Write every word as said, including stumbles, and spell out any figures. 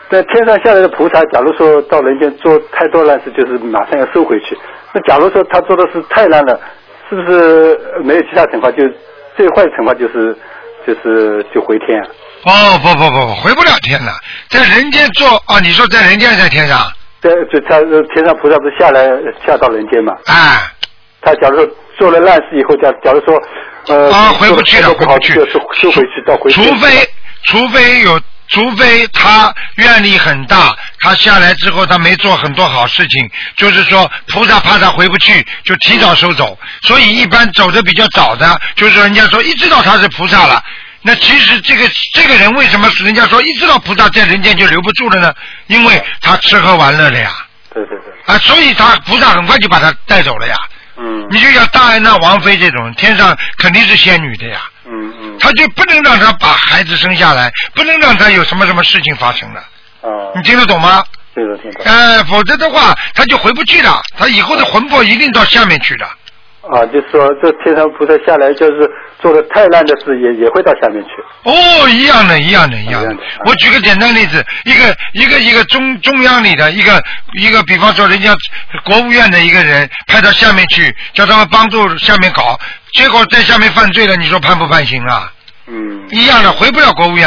在天上下来的菩萨，假如说到人间做太多烂事，就是马上要收回去。那假如说他做的事太烂了，是不是没有其他惩罚，就最坏的惩罚就是就是就回天啊？ 哦，不不不不，回不了天了，在人间做哦，你说在人间在天上？ 对，就他天上菩萨不是下来下到人间嘛？ 哎， 他假如说做了烂事以后，假假如说呃啊回不去了，回不去， 就是收回去到回去。 除非除非有。除非他愿力很大，他下来之后他没做很多好事情，就是说菩萨怕他回不去，就提早收走。所以一般走的比较早的，就是人家说一知道他是菩萨了，那其实这个这个人为什么人家说一知道菩萨在人间就留不住了呢？因为他吃喝玩乐了呀。 对对对。 啊，所以他菩萨很快就把他带走了呀。 嗯。 你就像大安娜王妃这种，天上肯定是仙女的呀。 嗯嗯。 他就不能让他把孩子生下来，不能让他有什么什么事情发生的。 哦。 你听得懂吗？ 对的，听得懂。 呃，否则的话，他就回不去了，他以后的魂魄一定到下面去的。 啊，就是说这天上菩萨下来，就是做的太烂的事也也会到下面去。 哦，一样的，一样的，一样的。啊、我举个简单例子，一个一个一个中中央里的一个一个，比方说人家国务院的一个人派到下面去，叫他们帮助下面搞，结果在下面犯罪了，你说判不判刑啊？ 嗯。 一样的，回不了国务院。